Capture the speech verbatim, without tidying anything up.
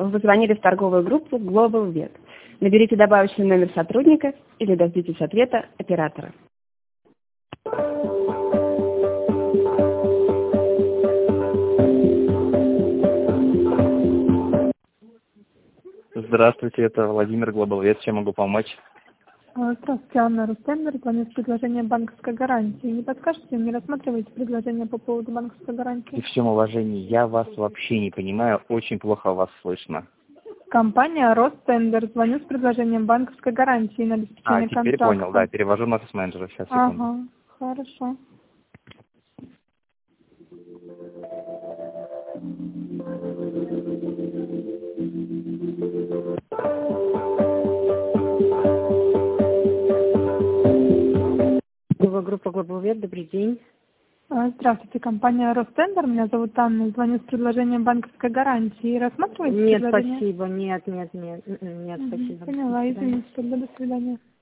Вы позвонили в торговую группу Global Vet. Наберите добавочный номер сотрудника или дождитесь ответа оператора. Здравствуйте, это Владимир Global Vet. Чем могу помочь? Здравствуйте, Анна Рустембер. Звоню с предложением банковской гарантии. Не подскажете, не рассматриваете предложение по поводу банковской гарантии? При всем уважении, я вас вообще не понимаю, очень плохо вас слышно. Компания Ростендер. Звоню с предложением банковской гарантии на обеспечение А, теперь контракта. понял, да, перевожу на офис-менеджера. Сейчас, секунду. Ага, хорошо. Группа Global Vet, добрый день. Здравствуйте, компания Ростендер. Меня зовут Анна. Звоню с предложением банковской гарантии. Рассматриваете Нет, предложение? спасибо. Нет, нет, нет. Нет, Угу, спасибо. поняла, извините, тогда до свидания.